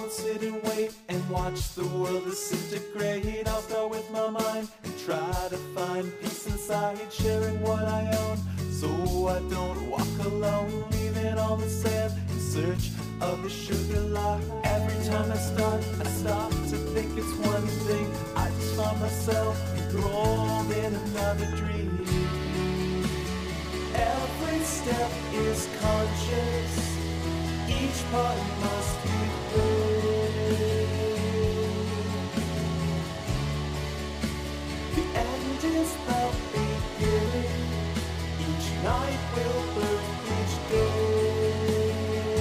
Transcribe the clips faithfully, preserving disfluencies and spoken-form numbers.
sit and wait and watch the world disintegrate. I'll start with my mind and try to find peace inside, sharing what I own, so I don't walk alone, leaving all the sand in search of the sugar lie. Every time I start, I stop to think it's one thing. I just find myself enthralled in another dream. Every step is conscious, each part must be played. The end is the beginning, each night will birth each day.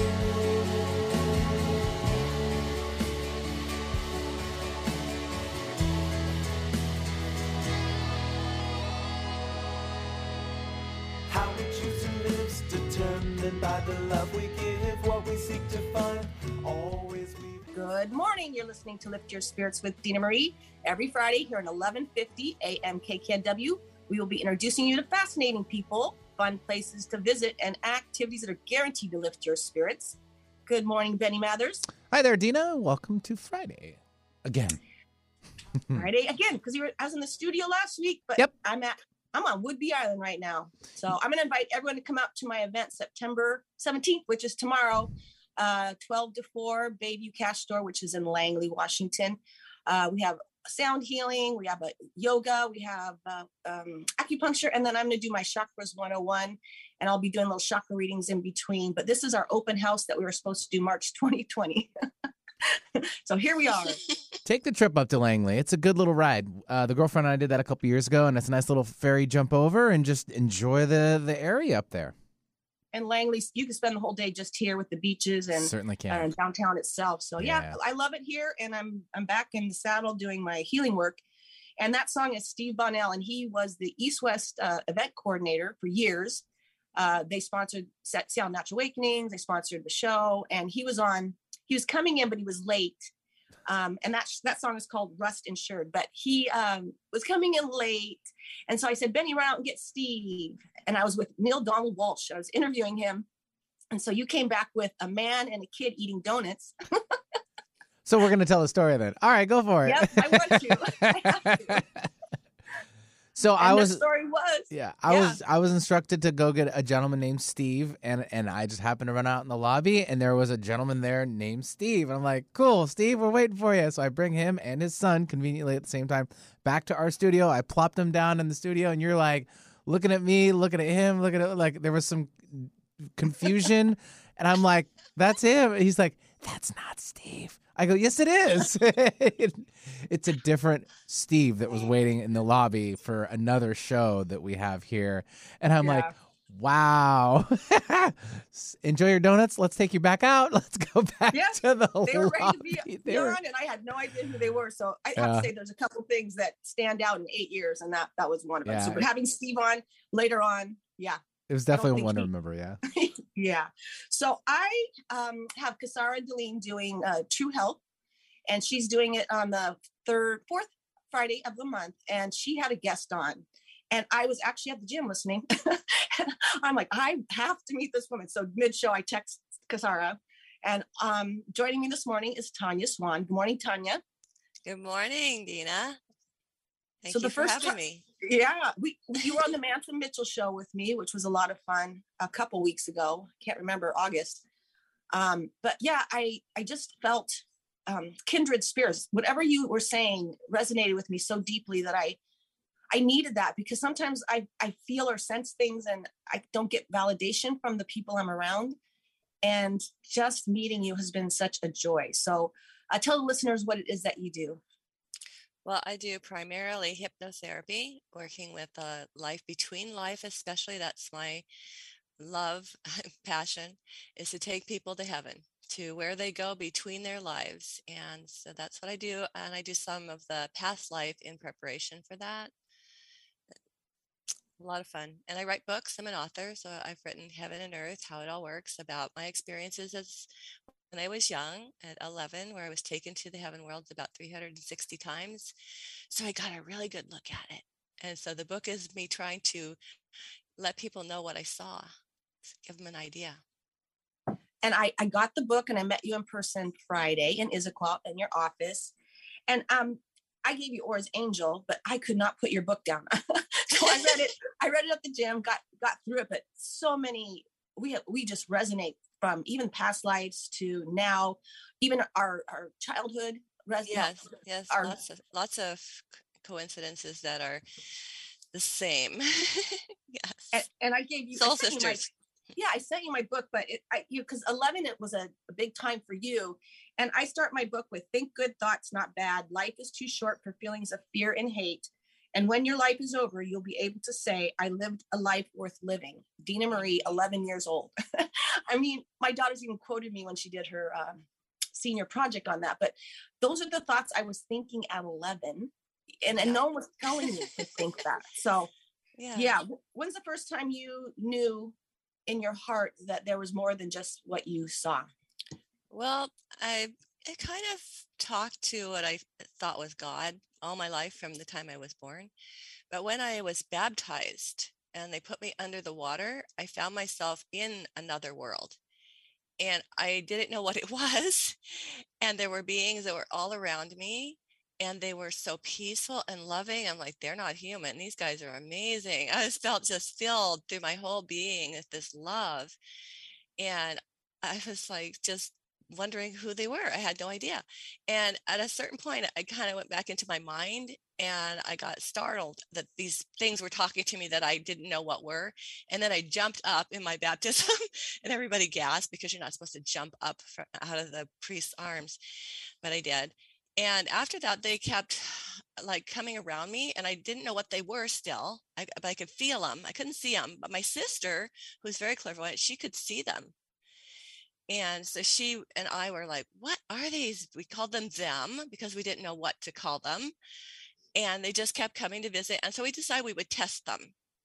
How we choose to live's determined by the love we give, what we seek to find, always we... Good morning. You're listening to Lift Your Spirits with Dina Marie. Every Friday here at eleven fifty A M K K N W, we will be introducing you to fascinating people, fun places to visit, and activities that are guaranteed to lift your spirits. Good morning, Benny Mathers. Hi there, Dina. Welcome to Friday again. Friday again, because you were I was in the studio last week, but Yep. I'm at I'm on Woodby Island right now. So I'm going to invite everyone to come out to my event September seventeenth, which is tomorrow, uh, twelve to four, Bayview Cash Store, which is in Langley, Washington. Uh, we have sound healing, we have a yoga, we have uh, um, acupuncture, and then I'm going to do my Chakras one oh one, and I'll be doing little chakra readings in between. But this is our open house that we were supposed to do March twenty twenty. So here we are. Take the trip up to Langley. It's a good little ride. Uh, the girlfriend and I did that a couple years ago, and it's a nice little ferry jump over and just enjoy the, the area up there. And Langley, you can spend the whole day just here with the beaches and Certainly can. uh, downtown itself. So yeah. Yeah. I love it here, and I'm I'm back in the saddle doing my healing work. And that song is Steve Bonnell, and he was the East West uh, event coordinator for years. Uh, they sponsored Set Sound Natural Awakenings. They sponsored the show, and he was on. He was coming in, but he was late. Um, and that that song is called Rust Insured. But he um, was coming in late, and so I said, Benny, run out and get Steve. And I was with Neil Donald Walsh. I was interviewing him, and so you came back with a man and a kid eating donuts. So we're going to tell the story then. All right, go for it. Yep, I want to. I have to. So And I the was story was Yeah, I Yeah. was I was instructed to go get a gentleman named Steve, and and I just happened to run out in the lobby, and there was a gentleman there named Steve. And I'm like, cool, Steve, we're waiting for you. So I bring him and his son conveniently at the same time back to our studio. I plopped him down in the studio, and you're like looking at me, looking at him, looking at like there was some confusion, and I'm like, that's him. And he's like, that's not Steve. I go, yes, it is. It's a different Steve that was waiting in the lobby for another show that we have here. And I'm Yeah. like, wow. Enjoy your donuts. Let's take you back out. Let's go back Yes, to the they were ready to lobby. be, They be were- on, and I had no idea who they were. So I have Yeah. to say, there's a couple things that stand out in eight years, and that that was one of them. So, Yeah. but having Steve on later on, yeah, It was I don't definitely think one to he- remember, yeah. yeah. So I um, have Kasara Deline doing uh, True Health, and she's doing it on the third, fourth Friday of the month, and she had a guest on. And I was actually at the gym listening. I'm like, I have to meet this woman. So mid-show, I text Kasara, and um, joining me this morning is Tanya Swan. Good morning, Tanya. Good morning, Dina. Thank So you the for first having ti- me. Yeah, we you were on the Manson Mitchell show with me, which was a lot of fun a couple weeks ago. Can't remember, August. Um, but yeah, I I just felt um, kindred spirits. Whatever you were saying resonated with me so deeply that I I needed that, because sometimes I I feel or sense things and I don't get validation from the people I'm around. And just meeting you has been such a joy. So uh, tell the listeners what it is that you do. Well, I do primarily hypnotherapy, working with uh, life between life, especially. That's my love, passion, is to take people to heaven, to where they go between their lives. And so that's what I do. And I do some of the past life in preparation for that. A lot of fun. And I write books. I'm an author. So I've written Heaven and Earth, How It All Works, about my experiences as when I was young at eleven, where I was taken to the heaven world about three hundred sixty times. So I got a really good look at it. And so the book is me trying to let people know what I saw, give them an idea. And I, I got the book and I met you in person Friday in Issaquah in your office. And um, I gave you Orr's Angel, but I could not put your book down. So I read it. I read it at the gym, got got through it, but so many, we have, we just resonate from even past lives to now, even our, our childhood. Res- Yes, yes, our, lots of lots of coincidences that are the same. Yes. And, and I gave you Soul I sent you my, sisters. yeah, I sent you my book, but it, I, you, because eleven, it was a, a big time for you. And I start my book with think good thoughts, not bad. Life is too short for feelings of fear and hate. And when your life is over, you'll be able to say, I lived a life worth living. Dina Marie, eleven years old. I mean, my daughter's even quoted me when she did her um, senior project on that. But those are the thoughts I was thinking at eleven. And, Yeah. and no one was telling me to think that. So, Yeah. yeah. When's the first time you knew in your heart that there was more than just what you saw? Well, I, I kind of talked to what I thought was God all my life from the time I was born. But when I was baptized and they put me under the water, I found myself in another world. And I didn't know what it was. And there were beings that were all around me. And they were so peaceful and loving. I'm like, they're not human. These guys are amazing. I just felt just filled through my whole being with this love. And I was like, just wondering who they were. I had no idea. And at a certain point, I kind of went back into my mind and I got startled that these things were talking to me that I didn't know what were. And then I jumped up in my baptism and everybody gasped because you're not supposed to jump up from, out of the priest's arms, but I did. And after that, they kept like coming around me and I didn't know what they were still, I, but I could feel them. I couldn't see them, but my sister, who's very clairvoyant, she could see them. And so she and I were like, what are these? We called them them because we didn't know what to call them. And they just kept coming to visit. And so we decided we would test them.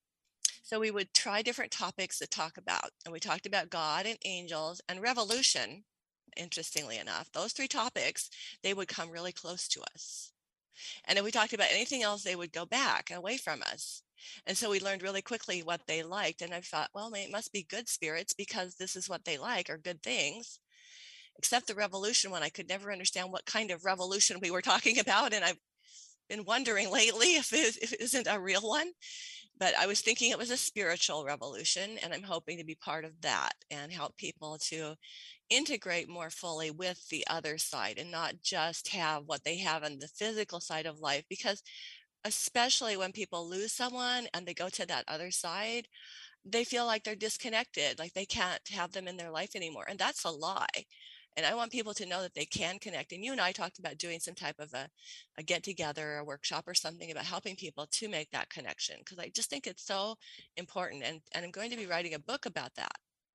So we would try different topics to talk about. And we talked about God and angels and revolution. Interestingly enough, those three topics, they would come really close to us. And if we talked about anything else, they would go back and away from us. And so we learned really quickly what they liked. And I thought, well, it must be good spirits because this is what they like, or good things. Except the revolution one, I could never understand what kind of revolution we were talking about. And I've been wondering lately if it, if it isn't a real one. But I was thinking it was a spiritual revolution, and I'm hoping to be part of that and help people to integrate more fully with the other side and not just have what they have on the physical side of life. Because especially when people lose someone and they go to that other side, they feel like they're disconnected, like they can't have them in their life anymore. And that's a lie. And I want people to know that they can connect. And you and I talked about doing some type of a, a get together, a workshop or something about helping people to make that connection. Because I just think it's so important. And, and I'm going to be writing a book about that.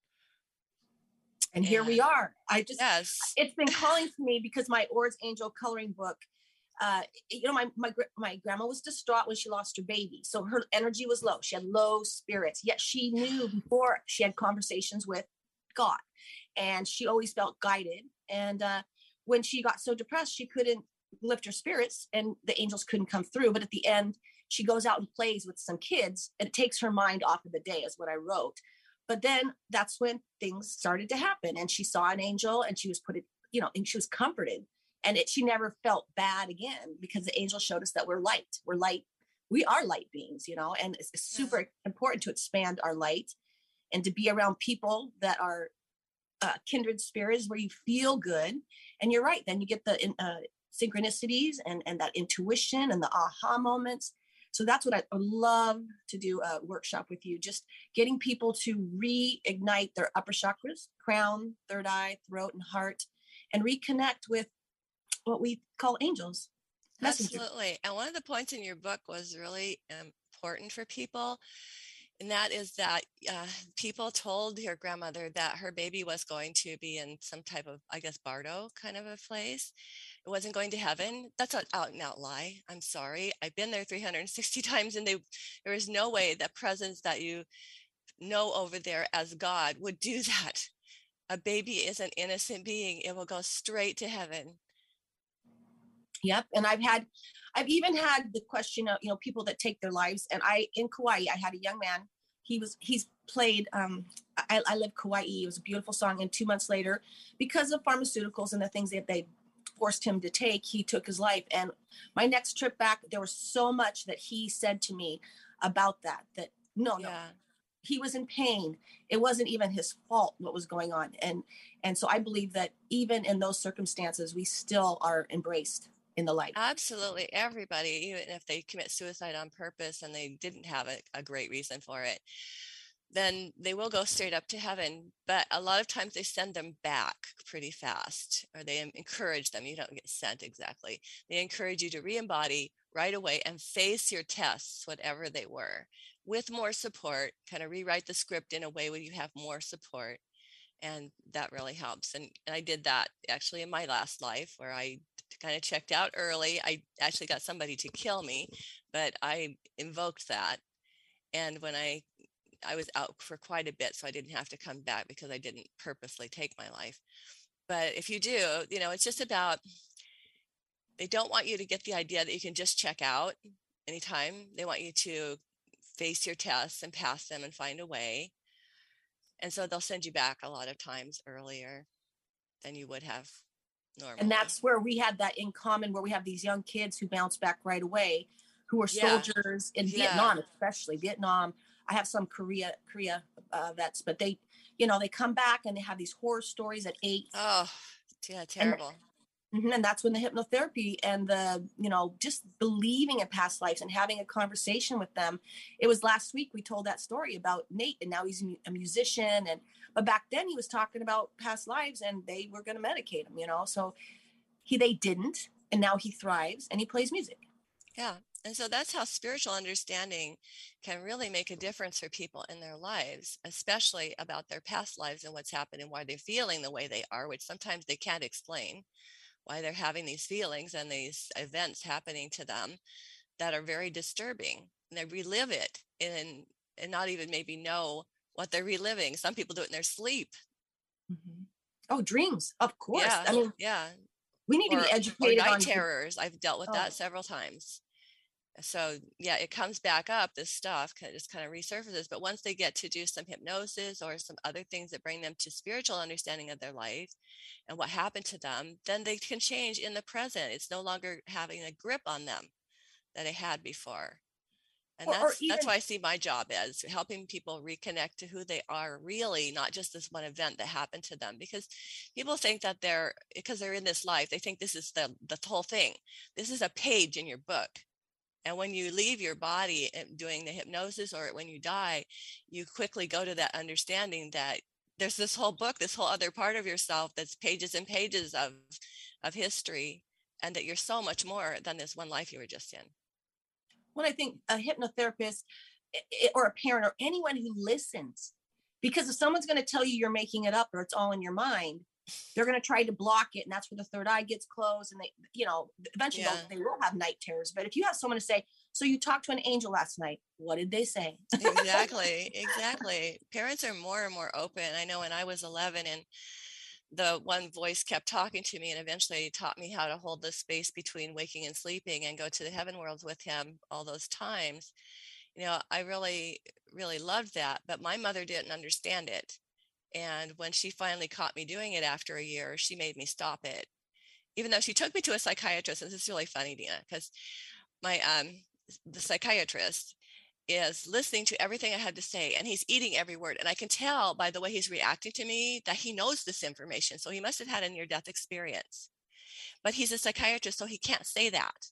And, and here we are. I just, yes. It's been calling to me because my Orr's Angel coloring book, uh, you know, my, my, my grandma was distraught when she lost her baby. So her energy was low. She had low spirits, yet she knew before she had conversations with God. And she always felt guided. And uh, when she got so depressed, she couldn't lift her spirits and the angels couldn't come through. But at the end, she goes out and plays with some kids and it takes her mind off of the day, is what I wrote. But then that's when things started to happen. And she saw an angel and she was put it, you know, and she was comforted. And it, she never felt bad again because the angel showed us that we're light. We're light. We are light beings, you know, and it's, it's super yeah. important to expand our light and to be around people that are Uh, kindred spirits where you feel good. And you're right, then you get the uh, synchronicities and, and that intuition and the aha moments. So that's what I would love to do a workshop with you, just getting people to reignite their upper chakras, crown, third eye, throat, and heart, and reconnect with what we call angels. Messengers. Absolutely. And one of the points in your book was really important for people. And that is that uh, people told your grandmother that her baby was going to be in some type of, I guess, bardo kind of a place. It wasn't going to heaven. That's an out and out lie. I'm sorry. I've been there three hundred sixty times and they, there is no way that presence that you know over there as God would do that. A baby is an innocent being. It will go straight to heaven. Yep. And I've had, I've even had the question of, you know, people that take their lives. And I, in Kauai, I had a young man, he was, he's played um, I, I Live Kauai. It was a beautiful song. And two months later, because of pharmaceuticals and the things that they forced him to take, he took his life. And my next trip back, there was so much that he said to me about that, that no, no, Yeah. he was in pain. It wasn't even his fault what was going on. And, and so I believe that even in those circumstances, we still are embraced in the light. Absolutely. Everybody, even if they commit suicide on purpose and they didn't have a, a great reason for it, then they will go straight up to heaven. But a lot of times they send them back pretty fast, or they encourage them. You don't get sent exactly. They encourage you to re-embody right away and face your tests, whatever they were, with more support, kind of rewrite the script in a way where you have more support. And that really helps. And, and I did that actually in my last life, where I kind of checked out early. I actually got somebody to kill me, but I invoked that. And when I I was out for quite a bit, so I didn't have to come back because I didn't purposely take my life. But if you do, you know, it's just about, they don't want you to get the idea that you can just check out anytime. They want you to face your tests and pass them and find a way. And so they'll send you back a lot of times earlier than you would have normally. And that's where we had that in common, where we have these young kids who bounce back right away, who are Yeah. soldiers in Yeah. Vietnam, especially Vietnam. I have some Korea, Korea uh, vets, but they, you know, they come back and they have these horror stories at eight. Oh, yeah, terrible. And, and that's when the hypnotherapy and the, you know, just believing in past lives and having a conversation with them. It was last week we told that story about Nate, and now he's a musician. And but back then he was talking about past lives, and they were going to medicate him, you know. So he they didn't, and now he thrives and he plays music. Yeah. And so that's how spiritual understanding can really make a difference for people in their lives, especially about their past lives and what's happened and why they're feeling the way they are, which sometimes they can't explain, why they're having these feelings and these events happening to them that are very disturbing. And they relive it in, and not even maybe know what they're reliving. Some people do it in their sleep. Mm-hmm. Oh, dreams, of course. Yeah, I mean, yeah. We need or, to be educated or night on terrors. I've dealt with oh. that several times. So yeah, it comes back up, this stuff just kind of resurfaces. But once they get to do some hypnosis or some other things that bring them to spiritual understanding of their life and what happened to them, then they can change in the present. It's no longer having a grip on them that it had before. And or, that's or even, that's why I see my job as helping people reconnect to who they are really, not just this one event that happened to them. Because people think that they're, because they're in this life, they think this is the the whole thing. This is a page in your book. And when you leave your body doing the hypnosis, or when you die, you quickly go to that understanding that there's this whole book, this whole other part of yourself that's pages and pages of, of history, and that you're so much more than this one life you were just in. Well, I think a hypnotherapist or a parent or anyone who listens, because if someone's going to tell you you're making it up or it's all in your mind, they're going to try to block it. And that's where the third eye gets closed. And they, you know, eventually Yeah. they will have night terrors. But if you have someone to say, so you talked to an angel last night, what did they say? Exactly. Exactly. Parents are more and more open. I know when I was eleven and the one voice kept talking to me and eventually taught me how to hold the space between waking and sleeping and go to the heaven worlds with him all those times. You know, I really, really loved that, but my mother didn't understand it. And when she finally caught me doing it after a year, she made me stop it, even though she took me to a psychiatrist. And this is really funny, Dina, because my, um, the psychiatrist is listening to everything I had to say, and he's eating every word. And I can tell by the way he's reacting to me that he knows this information. So he must have had a near-death experience, but he's a psychiatrist, so he can't say that.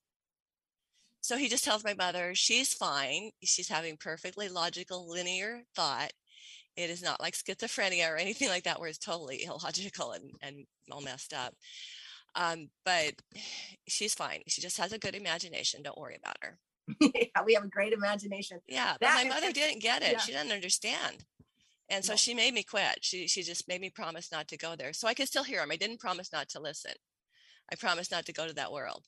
So he just tells my mother, she's fine. She's having perfectly logical, linear thought. It is not like schizophrenia or anything like that, where it's totally illogical and, and all messed up. Um, but she's fine. She just has a good imagination. Don't worry about her. Yeah, we have a great imagination. Yeah, but That my mother is- didn't get it. yeah. She didn't understand. And so No. she made me quit. She she just made me promise not to go there. So I could still hear him. I didn't promise not to listen. I promised not to go to that world.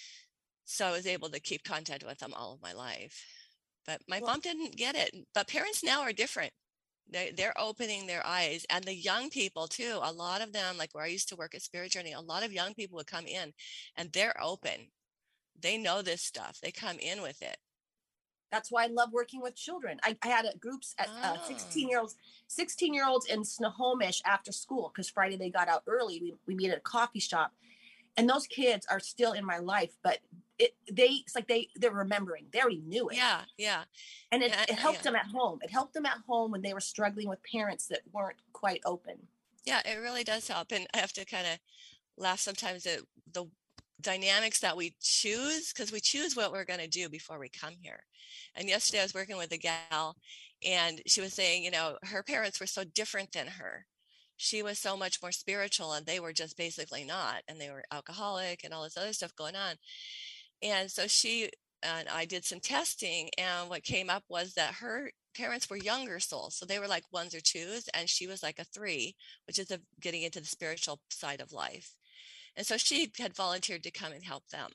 So I was able to keep contact with them all of my life. But my Well- mom didn't get it. But parents now are different. They, they're opening their eyes. And the young people too, a lot of them, like where I used to work at Spirit Journey, a lot of young people would come in and they're open. They know this stuff. They come in with it. That's why I love working with children. I, I had a groups at uh, Oh, sixteen year olds, sixteen year olds in Snohomish after school, because Friday they got out early. We, we meet at a coffee shop, and those kids are still in my life, but it, they, it's like they, they're remembering, they already knew it. yeah, yeah, And it, yeah, it helped yeah. them at home. It helped them at home when they were struggling with parents that weren't quite open. Yeah, it really does help. And I have to kind of laugh sometimes at the dynamics that we choose, because we choose what we're going to do before we come here. And yesterday I was working with a gal, and she was saying, you know, her parents were so different than her. She was so much more spiritual, and they were just basically not. And they were alcoholic and all this other stuff going on. And so she and I did some testing, and what came up was that her parents were younger souls. So they were like ones or twos, and she was like a three, which is a, getting into the spiritual side of life. And so she had volunteered to come and help them.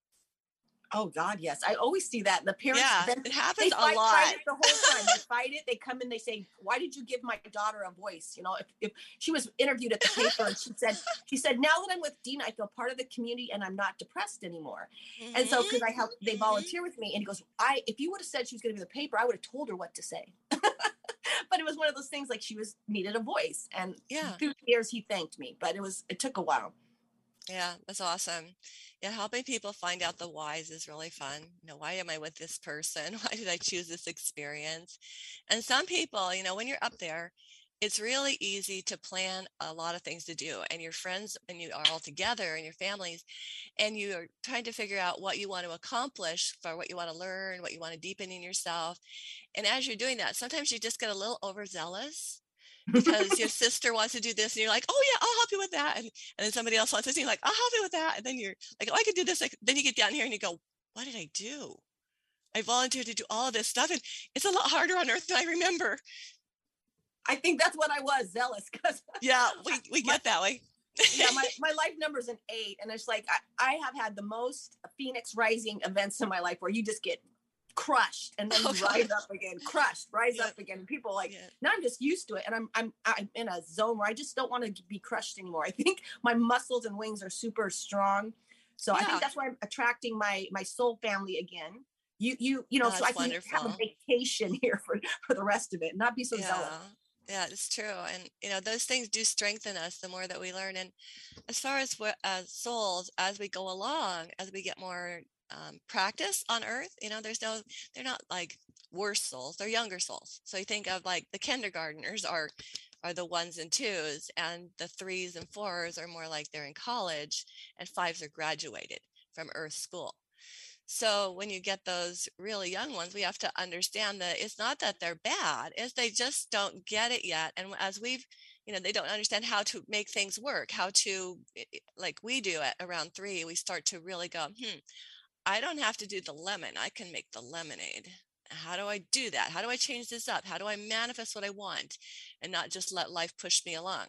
Oh God, yes. I always see that. The parents, Yeah, then it happens they a fight, lot. fight it the whole time. They fight it. They come in, they say, why did you give my daughter a voice? You know, if, if she was interviewed at the paper, and she said, she said, now that I'm with Dina, I feel part of the community and I'm not depressed anymore. Mm-hmm. And so, cause I help, they volunteer with me, and he goes, I, if you would have said she was going to be in the paper, I would have told her what to say. But it was one of those things, like she was needed a voice, and yeah, through the years he thanked me, but it was, it took a while. Yeah, that's awesome. Yeah, helping people find out the whys is really fun. You know, why am I with this person? Why did I choose this experience? And some people, you know, when you're up there, it's really easy to plan a lot of things to do, and your friends and you are all together and your families, and you're trying to figure out what you want to accomplish, for what you want to learn, what you want to deepen in yourself. And as you're doing that, sometimes you just get a little overzealous, because your sister wants to do this, and you're like, oh yeah, I'll help you with that. And, and then somebody else wants this, and you're like, I'll help you with that. And then you're like, oh, I could do this. Like, then you get down here and you go, what did I do? I volunteered to do all of this stuff, and it's a lot harder on earth than I remember. I think that's what I was, zealous. Cause yeah, we, we my, get that way. yeah, my, my life number is an eight. And it's like, I, I have had the most Phoenix Rising events in my life where you just get crushed, and then you oh, rise up again, crushed, rise yeah. up again. And people are like, yeah. now I'm just used to it, and I'm I'm I'm in a zone where I just don't want to be crushed anymore. I think my muscles and wings are super strong, so yeah. I think that's why I'm attracting my my soul family again. You you you know, oh, so I can wonderful. have a vacation here for for the rest of it, and not be so yeah. zealous. Yeah, it's true. And, you know, those things do strengthen us the more that we learn. And as far as what, as souls, as we go along, as we get more um, practice on earth, you know, there's no, they're not like worse souls, they're younger souls. So you think of like the kindergartners are, are the ones and twos, and the threes and fours are more like they're in college, and fives are graduated from earth school. So when you get those really young ones, we have to understand that it's not that they're bad, it's they just don't get it yet. And as we've, you know, they don't understand how to make things work, how to, like we do at around three, we start to really go, hmm, I don't have to do the lemon, I can make the lemonade. How do I do that? How do I change this up? How do I manifest what I want and not just let life push me along?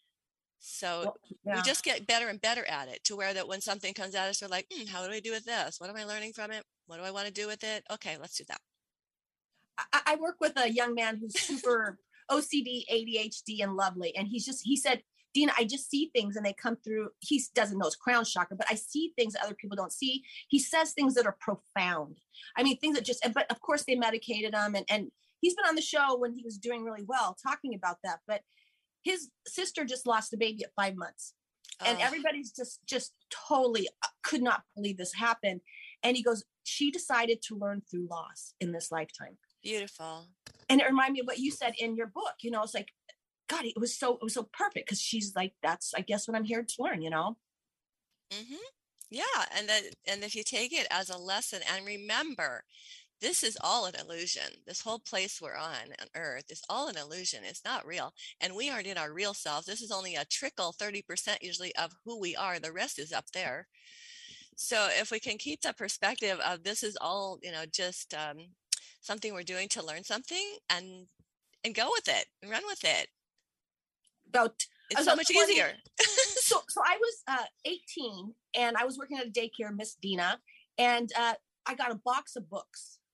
So well, yeah. we just get better and better at it, to where that when something comes at us, we're like, hmm, how do I do with this? What am I learning from it? What do I want to do with it? Okay, let's do that. I, I work with a young man who's super O C D, A D H D, and lovely. And he's just, he said, Dina, I just see things and they come through. He doesn't know his crown chakra, but I see things that other people don't see. He says things that are profound. I mean, things that just, but of course they medicated him. And, and he's been on the show when he was doing really well talking about that. But his sister just lost a baby at five months. And oh. everybody's just, just totally could not believe this happened. And he goes, she decided to learn through loss in this lifetime. Beautiful. And it reminded me of what you said in your book. You know, it's like, God, it was so, it was so perfect. Cause she's like, that's, I guess, what I'm here to learn, you know? Mm-hmm. Yeah. And then, and if you take it as a lesson, and remember, this is all an illusion. This whole place we're on, on earth is all an illusion. It's not real. And we aren't in our real selves. This is only a trickle, thirty percent usually, of who we are. The rest is up there. So if we can keep that perspective of this is all, you know, just um, something we're doing to learn something, and and go with it and run with it. About it's so much twenty easier. so so I was uh, eighteen, and I was working at a daycare, Miss Dina, and uh, I got a box of books.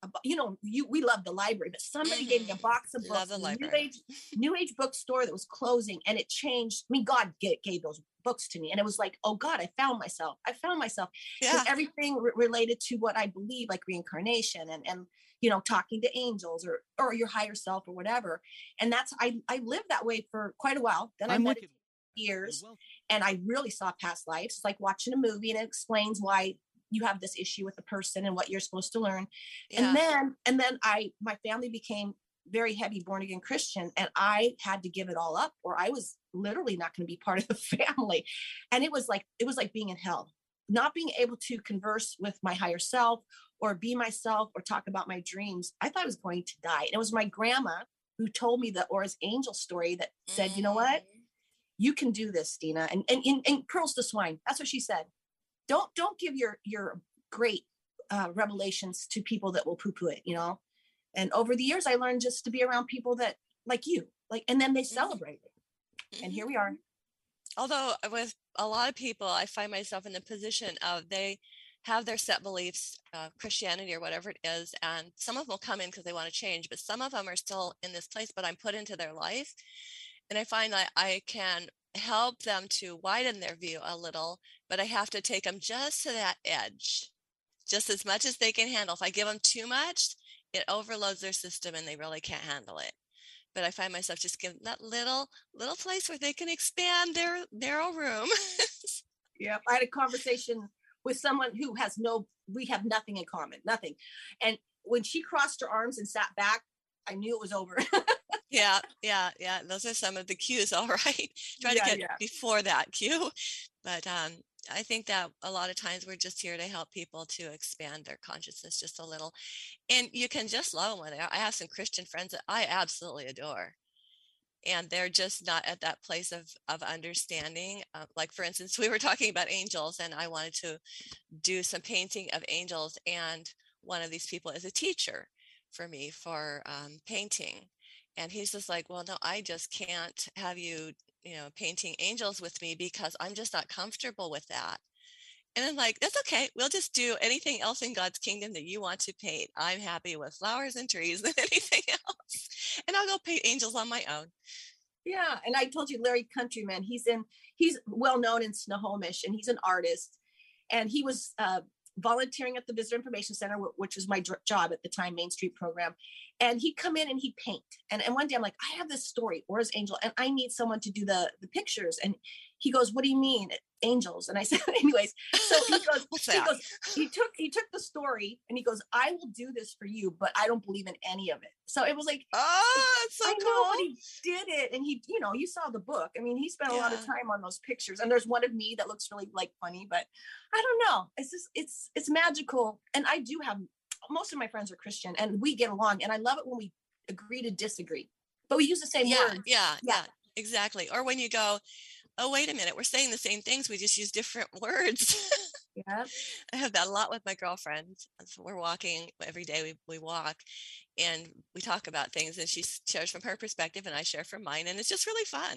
a bo- you know, you we love the library, but somebody gave me a Mhm. box of Love books the from a new library. age new age bookstore that was closing, and it changed. I mean, God gave, gave those books to me, and it was like, oh God, I found myself. I found myself because Yeah. everything re- related to what I believe, like reincarnation and and you know, talking to angels or or your higher self or whatever. And that's I I lived that way for quite a while. Then I I'm meditated Wicked. years, You're welcome. and I really saw past lives. It's like watching a movie, and it explains why you have this issue with the person and what you're supposed to learn. Yeah. And then and then I my family became very heavy born again Christian, and I had to give it all up, or I was literally not going to be part of the family. And it was like it was like being in hell, not being able to converse with my higher self or be myself or talk about my dreams. I thought I was going to die. And it was my grandma who told me the Aura's Angel story that said, you know what? Mhm. You can do this, Stina. And and, and, and pearls to swine. That's what she said. Don't don't give your your great uh, revelations to people that will poo-poo it, you know. And over the years, I learned just to be around people that like you, like, and then they Mhm. celebrate it. And Mhm. here we are. Although with a lot of people, I find myself in the position of they have their set beliefs, uh, Christianity or whatever it is, and some of them will come in because they want to change, but some of them are still in this place, but I'm put into their life. And I find that I can help them to widen their view a little, but I have to take them just to that edge, just as much as they can handle. If I give them too much, it overloads their system and they really can't handle it. But I find myself just giving that little little place where they can expand their narrow room. Yeah. I had a conversation with someone who has no, we have nothing in common, nothing. And when she crossed her arms and sat back, I knew it was over. Yeah, yeah, yeah. Those are some of the cues, all right. Try Yeah, to get yeah. before that cue. But um, I think that a lot of times we're just here to help people to expand their consciousness just a little. And you can just love them with it. I have some Christian friends that I absolutely adore. And they're just not at that place of of understanding. Uh, like, for instance, we were talking about angels, and I wanted to do some painting of angels. And one of these people is a teacher for me for um, painting. And he's just like, well, no, I just can't have you, you know, painting angels with me because I'm just not comfortable with that. And I'm like, that's okay. We'll just do anything else in God's kingdom that you want to paint. I'm happy with flowers and trees and anything else. And I'll go paint angels on my own. Yeah. And I told you, Larry Countryman, he's in, he's well known in Snohomish, and he's an artist. And he was uh, volunteering at the Visitor Information Center, wh- which was my dr- job at the time, Main Street program. And he'd come in and he'd paint. And, and one day I'm like, I have this story, Aura's Angel, and I need someone to do the, the pictures. And he goes, what do you mean, angels? And I said, anyways, so he goes, What's he that? goes, he took, he took the story and he goes, I will do this for you, but I don't believe in any of it. So it was like, Oh, that's so I cool. know, but he did it. And he, you know, you saw the book. I mean, he spent a lot of Yeah. time on those pictures. And there's one of me that looks really like funny, but I don't know. It's just, it's, it's magical. And I do have, most of my friends are Christian, and we get along. And I love it when we agree to disagree, but we use the same Yeah, words. yeah, Yeah. yeah, exactly. Or when you go, oh, wait a minute, we're saying the same things, we just use different words. Yeah. I have that a lot with my girlfriend. So we're walking every day, we, we walk and we talk about things, and she shares from her perspective and I share from mine, and it's just really fun.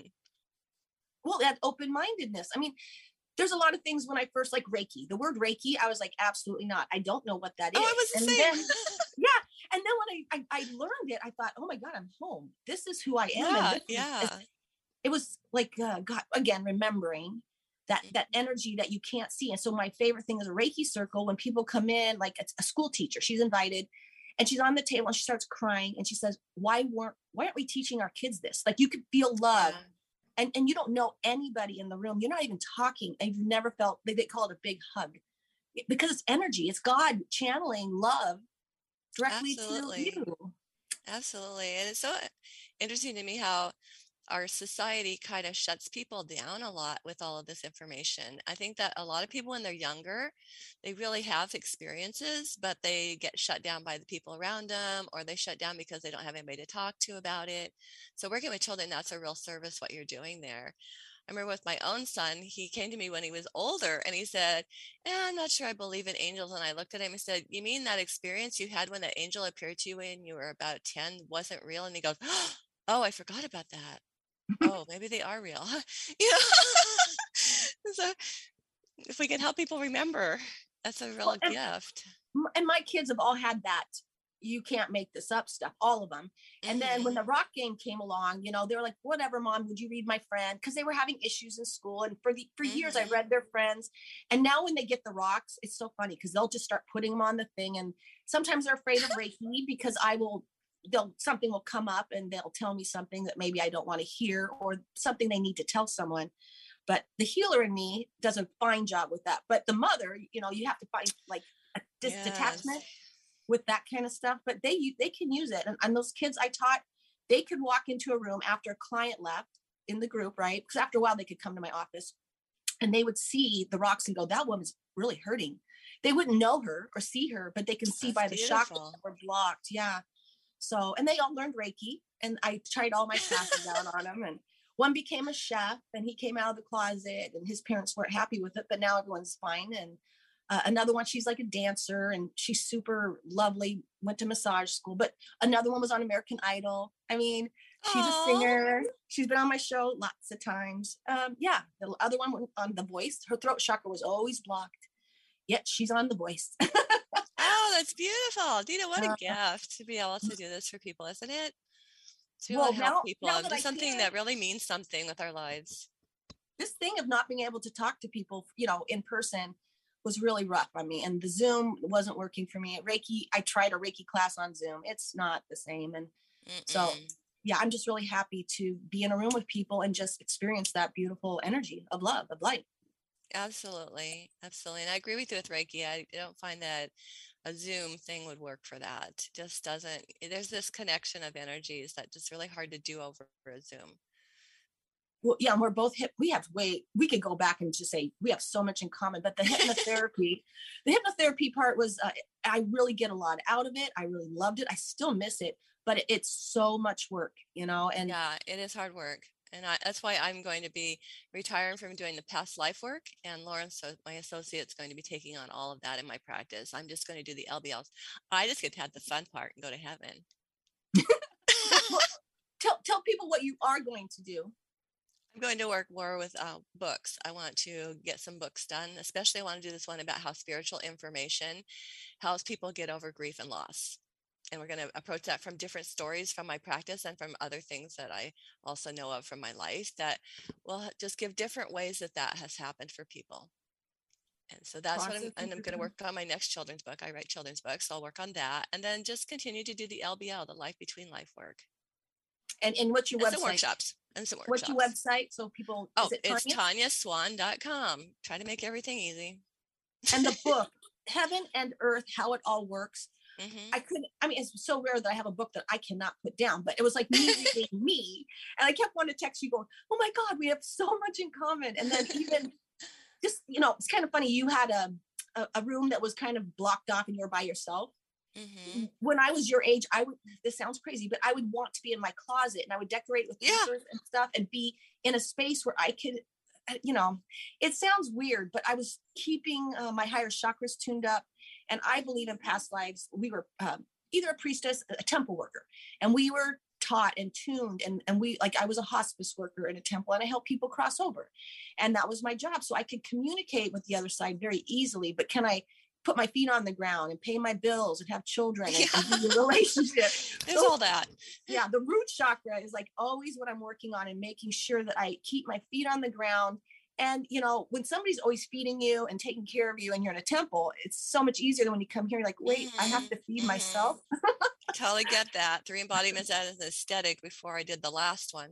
Well, that open-mindedness. I mean, there's a lot of things when I first, like Reiki, the word Reiki, I was like, absolutely not. I don't know what that is. Oh, I was the and same. then, yeah. And then when I, I, I learned it, I thought, oh my God, I'm home. This is who I am. Yeah, and this is- yeah. it was like, uh, God, again, remembering that, that energy that you can't see. And so my favorite thing is a Reiki circle. When people come in, like it's a school teacher, she's invited and she's on the table and she starts crying and she says, why weren't, why aren't we teaching our kids this? Like, you could feel love. Yeah. And, and you don't know anybody in the room. You're not even talking. And you've never felt, they, they call it a big hug, because it's energy. It's God channeling love directly Absolutely. to you. Absolutely. And it's so interesting to me how our society kind of shuts people down a lot with all of this information. I think that a lot of people when they're younger, they really have experiences, but they get shut down by the people around them, or they shut down because they don't have anybody to talk to about it. So working with children, that's a real service, what you're doing there. I remember with my own son, he came to me when he was older and he said, eh, I'm not sure I believe in angels. And I looked at him and said, you mean that experience you had when that angel appeared to you when you were about ten wasn't real? And he goes, oh, I forgot about that. Oh, maybe they are real. You know? So if we can help people remember, that's a real Well, and- gift. And my kids have all had that you can't make this up stuff, all of them. And then when the rock game came along, you know, they were like, whatever, mom, would you read my friend? Because they were having issues in school. And for the for mm-hmm. years, I read their friends. And now when they get the rocks, it's so funny because they'll just start putting them on the thing. And sometimes they're afraid of Reiki because I will, they'll, something will come up and they'll tell me something that maybe I don't want to hear or something they need to tell someone. But the healer in me does a fine job with that. But the mother, you know, you have to find like a dis- yes. detachment with that kind of stuff, but they they can use it. And, and those kids I taught, they could walk into a room after a client left in the group, right? Because after a while they could come to my office and they would see the rocks and go, that woman's really hurting. They wouldn't know her or see her, but they can see That's by the beautiful. chakras that were blocked. Yeah. So, and they all learned Reiki and I tried all my classes out on them. And one became a chef and he came out of the closet and his parents weren't happy with it, but now everyone's fine. And Uh, another one, she's like a dancer and she's super lovely, went to massage school, but another one was on American Idol. I mean, she's Aww. a singer. She's been on my show lots of times. Um, yeah, the other one on The Voice, her throat chakra was always blocked, yet she's on The Voice. Oh, that's beautiful. Dina, what a uh, gift to be able to do this for people, isn't it? To be able well, to help now, people now and do I something can, that really means something with our lives. This thing of not being able to talk to people, you know, in person was really rough on me, and the Zoom wasn't working for me. Reiki, I tried a Reiki class on Zoom. It's not the same. And Mm-mm. so, yeah, I'm just really happy to be in a room with people and just experience that beautiful energy of love, of light. Absolutely. Absolutely. And I agree with you with Reiki. I don't find that a Zoom thing would work for that. It just doesn't, there's this connection of energies that just really hard to do over a Zoom. Well, yeah, and we're both hip. We have way, we could go back and just say we have so much in common, but the hypnotherapy, the hypnotherapy part was, uh, I really get a lot out of it. I really loved it. I still miss it, but it, it's so much work, you know? And yeah, it is hard work. And I, that's why I'm going to be retiring from doing the past life work. And Lauren, so my associate, is going to be taking on all of that in my practice. I'm just going to do the L B Ls. I just get to have the fun part and go to heaven. Well, tell, tell people what you are going to do. I'm going to work more with uh, books. I want to get some books done, especially I want to do this one about how spiritual information helps people get over grief and loss. And we're going to approach that from different stories from my practice and from other things that I also know of from my life that will just give different ways that that has happened for people. And so that's awesome. what I'm, and I'm going to work on my next children's book. I write children's books, so I'll work on that. And then just continue to do the L B L, the life between life work. And, and what's your and website? Some workshops. And some What's workshops. your website? So people, oh, it it's Tanya Swan dot com. Try to make everything easy. And the book, Heaven and Earth, How It All Works. Mm-hmm. I couldn't, I mean, it's so rare that I have a book that I cannot put down, but it was like me reading me. And I kept wanting to text you going, oh my God, we have so much in common. And then even just, you know, it's kind of funny. You had a, a, a room that was kind of blocked off and you were by yourself. Mm-hmm. When I was your age, I would, this sounds crazy, but I would want to be in my closet and I would decorate with pictures yeah. and stuff and be in a space where I could, you know, it sounds weird, but I was keeping uh, my higher chakras tuned up. And I believe in past lives, we were um, either a priestess, a temple worker, and we were taught and tuned. And, and we, like, I was a hospice worker in a temple and I helped people cross over. And that was my job. So I could communicate with the other side very easily, but can I put my feet on the ground and pay my bills and have children and, yeah. and be in a relationship? There's so, all that. Yeah. The root chakra is like always what I'm working on and making sure that I keep my feet on the ground. And, you know, when somebody's always feeding you and taking care of you and you're in a temple, it's so much easier than when you come here, you're like, wait, mm-hmm. I have to feed mm-hmm. myself. Totally get that. Three embodiments as an aesthetic before I did the last one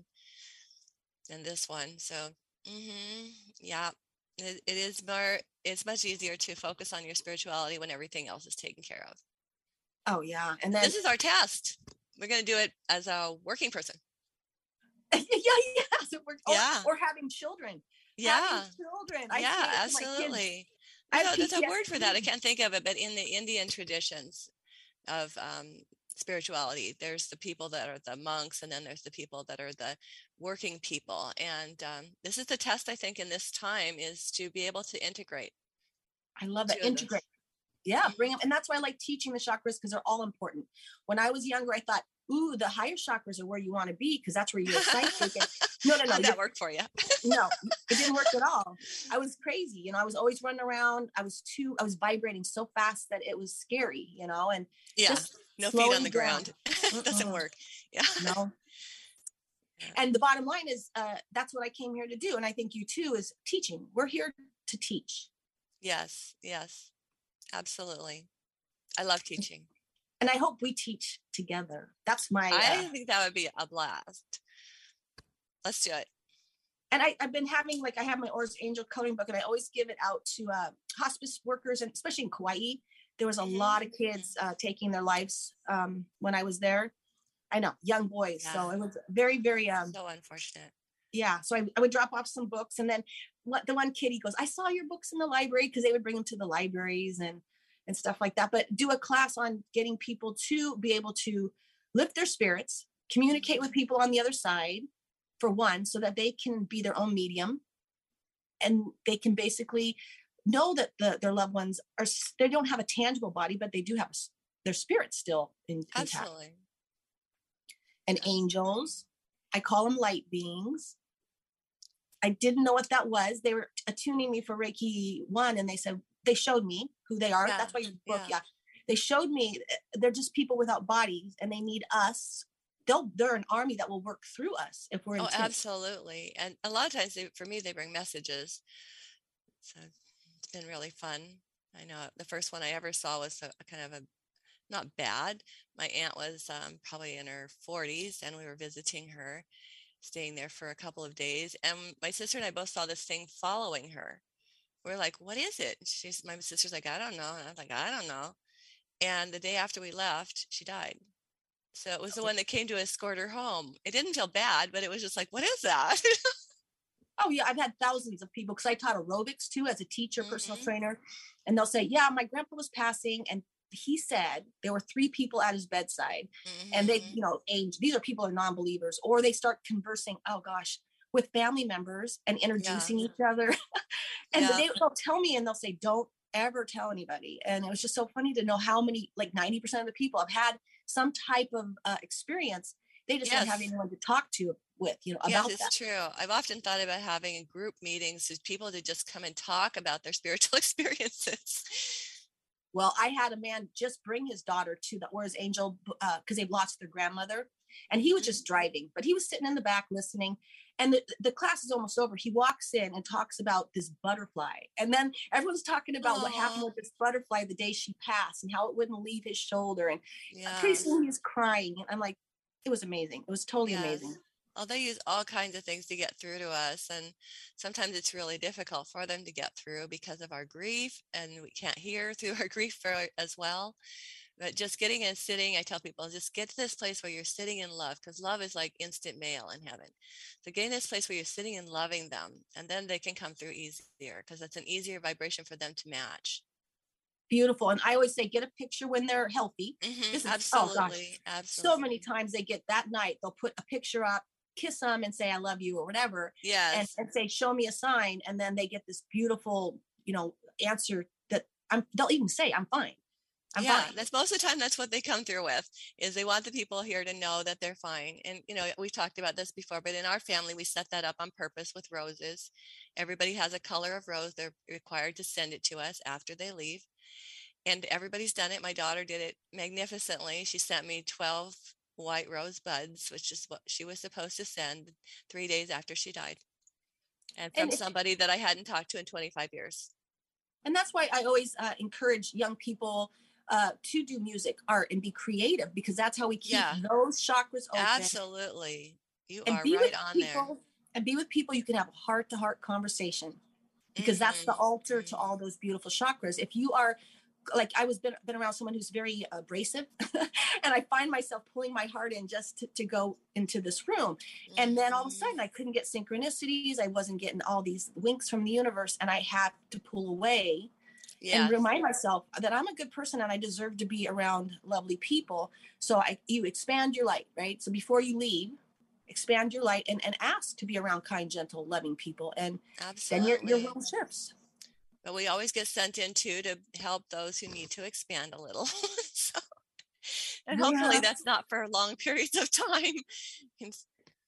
and this one. So, mm-hmm. yeah, it, it is more, it's much easier to focus on your spirituality when everything else is taken care of. Oh, yeah. And then this is our test. We're going to do it as a working person. yeah, yeah. So we're, yeah. Or, or having children. Yeah. Having children. I yeah, absolutely. So there's a word for that. I can't think of it, but in the Indian traditions of um, spirituality, there's the people that are the monks, and then there's the people that are the working people. And um, this is the test, I think, in this time is to be able to integrate. I love that. Integrate. Yeah, bring them. And that's why I like teaching the chakras, because they're all important. When I was younger, I thought, ooh, the higher chakras are where you want to be, because that's where you're psychic. No, no, no. How'd that work for you? No, it didn't work at all. I was crazy. You know, I was always running around. I was too, I was vibrating so fast that it was scary, you know, and yeah. just No feet slowing on the down. ground. Doesn't Mm-mm. work. Yeah. No. Yeah. And the bottom line is, uh, that's what I came here to do. And I think you too, is teaching. We're here to teach. Yes. Yes. Absolutely. I love teaching. And I hope we teach together. That's my, I uh, think that would be a blast. Let's do it. and I, I've been having, like, I have my Orr's Angel coloring book, and I always give it out to uh, hospice workers, and especially in Kauai, there was a Mhm. lot of kids uh, taking their lives um, when I was there. I know, young boys. Yeah. So it was very, very, um, So unfortunate. yeah. So I, I would drop off some books, and then what the one kid, he goes, I saw your books in the library, because they would bring them to the libraries and and stuff like that. But do a class on getting people to be able to lift their spirits, communicate with people on the other side, for one, so that they can be their own medium, and they can basically know that the, their loved ones are, they don't have a tangible body, but they do have a, their spirit still in, intact. Absolutely. And Absolutely. angels, I call them light beings. I didn't know what that was. They were attuning me for Reiki one, and they said, they showed me who they are. Yeah, That's why your book, yeah. yeah. They showed me they're just people without bodies, and they need us. They'll, they're an army that will work through us if we're in Oh, tune. absolutely. And a lot of times they, for me, they bring messages. So it's been really fun. I know the first one I ever saw was a, a kind of a, not bad. My aunt was um, probably in her forties, and we were visiting her, staying there for a couple of days. And my sister and I both saw this thing following her. We're like, what is it? She's, my sister's like, I don't know. And I was like, I don't know. And the day after we left, she died. So it was the one that came to escort her home. It didn't feel bad, but it was just like, what is that? Oh yeah, I've had thousands of people, because I taught aerobics too as a teacher, personal Mhm. trainer, and they'll say, yeah, my grandpa was passing, and he said there were three people at his bedside, and they, Mhm. you know, age, these are people who are non-believers, or they start conversing, oh gosh, with family members and introducing each other. And Yeah. they, they'll tell me, and they'll say, don't ever tell anybody. And it was just so funny to know how many, like ninety percent of the people have had some type of uh, experience. They just don't have Yes. anyone to talk to with, you know, Yes, about it's that. true. I've often thought about having group meetings with people to just come and talk about their spiritual experiences. Well, I had a man just bring his daughter to the Orr's Angel because uh, they've lost their grandmother, and he was Mhm. just driving, but he was sitting in the back listening. And the, the class is almost over. He walks in and talks about this butterfly, and then everyone's talking about what happened Aw. with this butterfly the day she passed, and how it wouldn't leave his shoulder. And pretty Yes. soon he's crying, and I'm like, it was amazing. It was totally Yes. amazing. Oh, they use all kinds of things to get through to us. And sometimes it's really difficult for them to get through because of our grief, and we can't hear through our grief for, as well. But just getting and sitting, I tell people, just get to this place where you're sitting in love, because love is like instant mail in heaven. So getting this place where you're sitting and loving them, and then they can come through easier, because it's an easier vibration for them to match. Beautiful. And I always say, get a picture when they're healthy. Mhm. This is, oh gosh, Absolutely. so many Absolutely. times they get that night, they'll put a picture up, kiss them and say, I love you, or whatever, and, Yes. and say, show me a sign. And then they get this beautiful, you know, answer that I'm, they'll even say, I'm fine. I'm Yeah, fine. that's most of the time that's what they come through with, is they want the people here to know that they're fine. And you know, we've talked about this before, but in our family we set that up on purpose with roses. Everybody has a color of rose. They're required to send it to us after they leave. And everybody's done it. My daughter did it magnificently. She sent me twelve white rose buds, which is what she was supposed to send three days after she died. And from And if- somebody that I hadn't talked to in twenty-five years. And that's why I always uh, encourage young people uh, to do music, art, and be creative, because that's how we keep Yeah. those chakras open. Absolutely. You And are be right with on there. people, and be with people you can have a heart-to-heart conversation, because that's the Mhm. altar to all those beautiful chakras. If you are, like, I was been, been around someone who's very abrasive, and I find myself pulling my heart in just to, to go into this room. And then all of a Mhm. sudden I couldn't get synchronicities. I wasn't getting all these winks from the universe, and I had to pull away Yes. and remind myself that I'm a good person and I deserve to be around lovely people. So I, you expand your light, right? So before you leave, expand your light and, and ask to be around kind, gentle, loving people. And then your, your Absolutely. world shifts. But we always get sent in too to help those who need to expand a little. So, and hopefully Yeah. that's not for long periods of time. It's-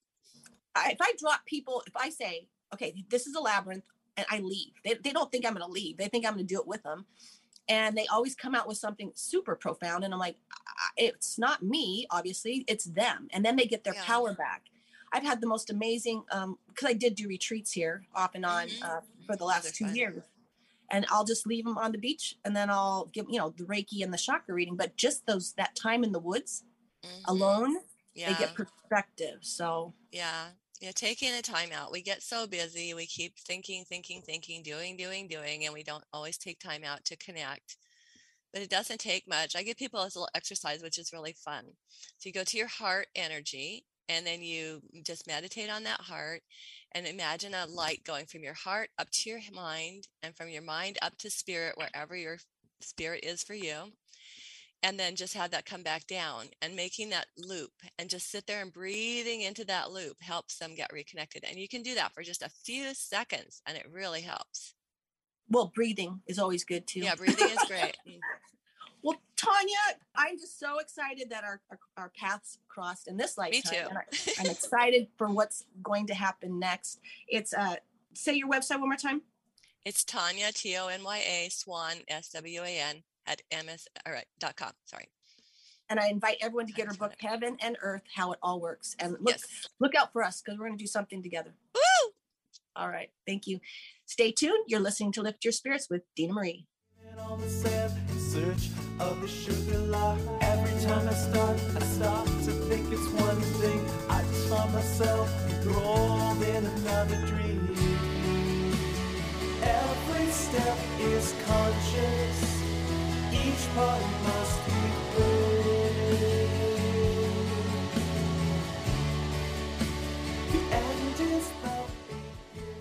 I, if I drop people, if I say, okay, this is a labyrinth, and I leave, they, they don't think I'm going to leave. They think I'm going to do it with them. and they always come out with something super profound. And I'm like, it's not me, obviously, it's them. And then they get their Yeah. power back. I've had the most amazing, um, because I did do retreats here off and on Mhm. uh, for the Those last are two fun. years. And I'll just leave them on the beach, and then I'll give, you know, the Reiki and the chakra reading. But just those, that time in the woods Mhm. alone, Yeah. they get perspective. So Yeah. Yeah. Taking a time out. We get so busy. We keep thinking, thinking, thinking, doing, doing, doing, and we don't always take time out to connect. But it doesn't take much. I give people this little exercise, which is really fun. So you go to your heart energy, and then you just meditate on that heart and imagine a light going from your heart up to your mind, and from your mind up to spirit, wherever your spirit is for you. And then just have that come back down, and making that loop, and just sit there and breathing into that loop helps them get reconnected. And you can do that for just a few seconds, and it really helps. well, breathing is always good too. Yeah, breathing is great. Mm. Well, Tanya, I'm just so excited that our, our, our paths crossed in this Me lifetime. too. And I, I'm excited for what's going to happen next. It's, uh, say your website one more time. It's Tanya, T O N Y A, Swan, S W A N, at M S, all right, dot com, sorry. And I invite everyone to get her Tanya. book, Heaven and Earth, How It All Works. And look, Yes. look out for us, because we're going to do something together. Woo! All right. Thank you. Stay tuned. You're listening to Lift Your Spirits with Dina Marie. On the sand in search of the sugar lie. Every time I start, I stop to think it's one thing. I just find myself enthralled in another dream. Every step is conscious. Each part must be heard. The end is the beginning.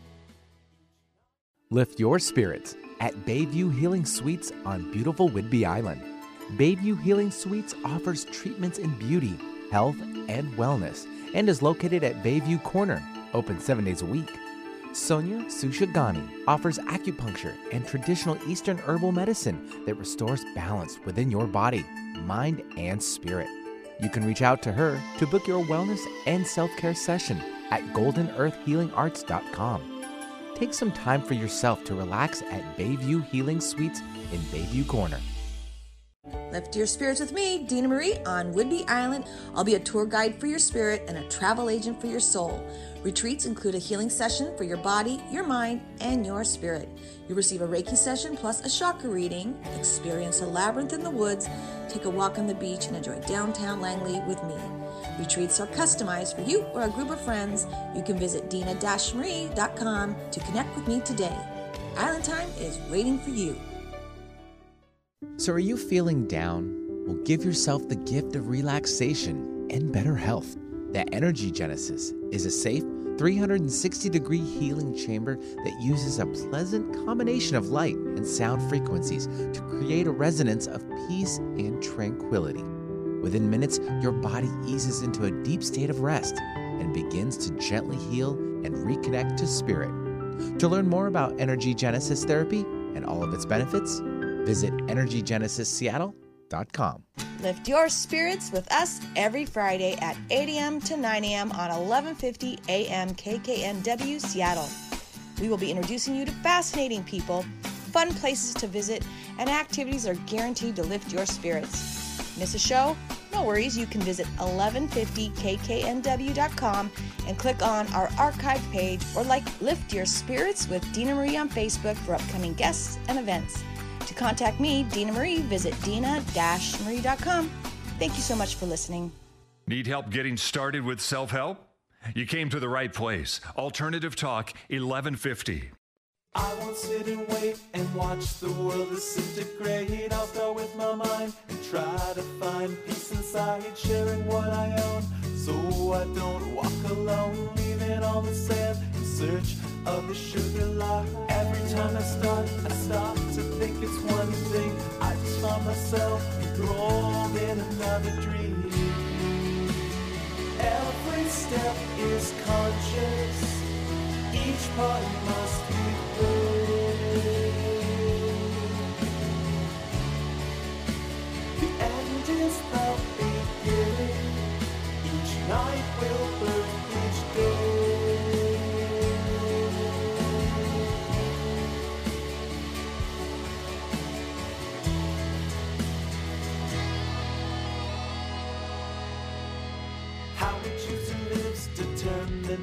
Lift your spirits at Bayview Healing Suites on beautiful Whidbey Island. Bayview Healing Suites offers treatments in beauty, health, and wellness, and is located at Bayview Corner, open seven days a week. Sonia Sushigani offers acupuncture and traditional Eastern herbal medicine that restores balance within your body, mind, and spirit. You can reach out to her to book your wellness and self-care session at golden earth healing arts dot com. Take some time for yourself to relax at Bayview Healing Suites in Bayview Corner. Lift your spirits with me, Dina Marie, on Whidbey Island. I'll be a tour guide for your spirit and a travel agent for your soul. Retreats include a healing session for your body, your mind, and your spirit. You'll receive a Reiki session plus a chakra reading, experience a labyrinth in the woods, take a walk on the beach, and enjoy downtown Langley with me. Retreats are customized for you or a group of friends. You can visit dina dash marie dot com to connect with me today. Island Time is waiting for you. So are you feeling down? Well, give yourself the gift of relaxation and better health. The Energy Genesis is a safe three hundred sixty degree healing chamber that uses a pleasant combination of light and sound frequencies to create a resonance of peace and tranquility. Within minutes, your body eases into a deep state of rest and begins to gently heal and reconnect to spirit. To learn more about Energy Genesis therapy and all of its benefits, visit energy genesis seattle dot com. Lift your spirits with us every Friday at eight a.m. to nine a.m. on eleven fifty a.m. K K N W Seattle. We will be introducing you to fascinating people, fun places to visit, and activities that are guaranteed to lift your spirits. Miss a show? No worries, you can visit eleven fifty k k n w dot com and click on our archive page, or like Lift Your Spirits with Dina Marie on Facebook for upcoming guests and events. To contact me, Dina Marie, visit dina dash marie dot com. Thank you so much for listening. Need help getting started with self-help? You came to the right place. Alternative Talk, eleven fifty. I won't sit and wait and watch the world disintegrate. I'll go with my mind and try to find peace inside, sharing what I own, so I don't walk alone, leaving on the sand in search of the sugar lie. Every time I start, I stop to think it's one thing. I just find myself enthralled in another dream. Every step is conscious. Each part must be heard. The end is the beginning. Each night will birth each day.